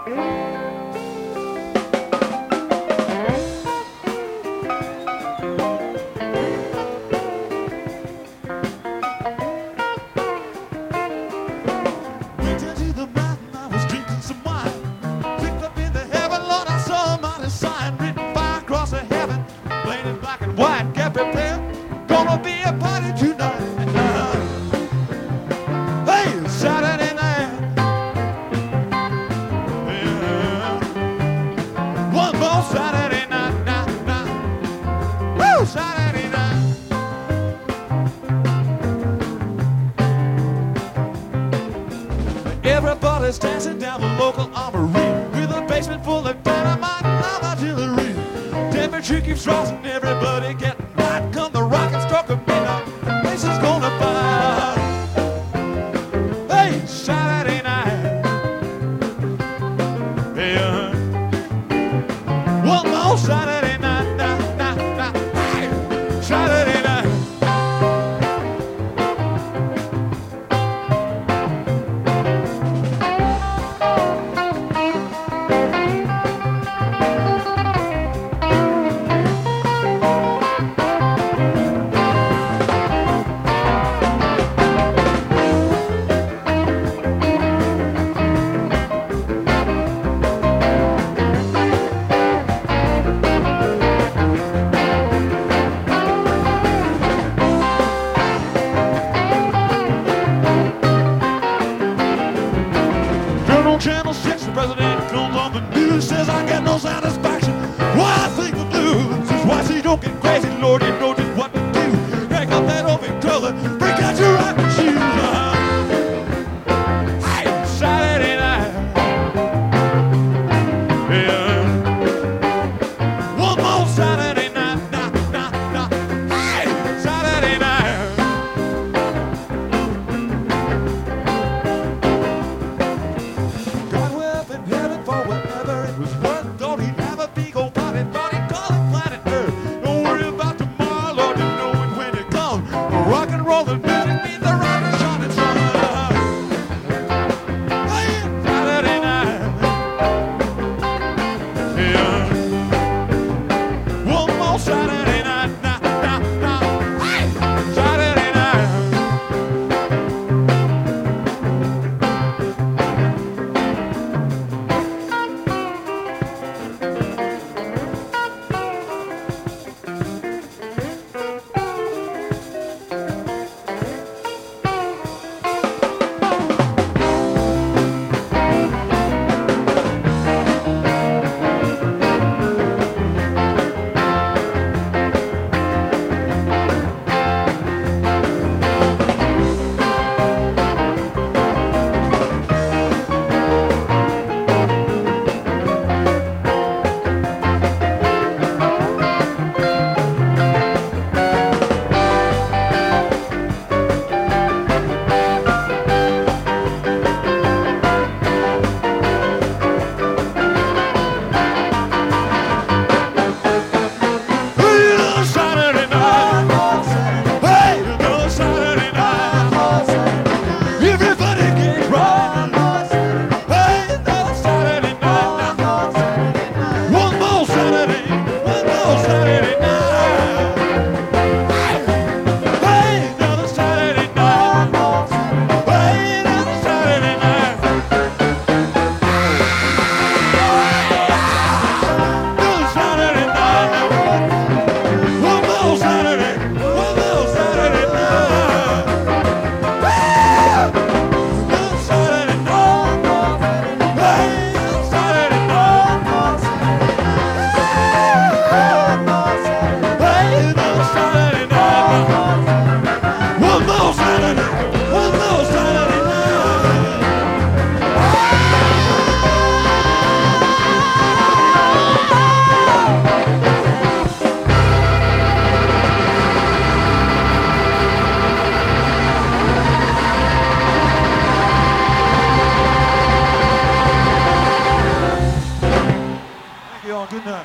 Everybody's dancing down the local armory with a basement full of dynamite and love artillery. Temperature keeps rising, everybody getting right. Come the rocket stroke of midnight, the place is gonna fire. Hey, Saturday night. Yeah. One more Saturday night, night, night, night. Hey, Saturday night. Channel 6, the president comes on the news, says I get no satisfaction. Why I think the blues is why she don't get crazy. Lord, you know just what to do. Crank up that old Victrola, break out your rocking shoes. Hey, Saturday night. Yeah. One more Saturday night, night, night, night. Hey, Saturday night. Good night.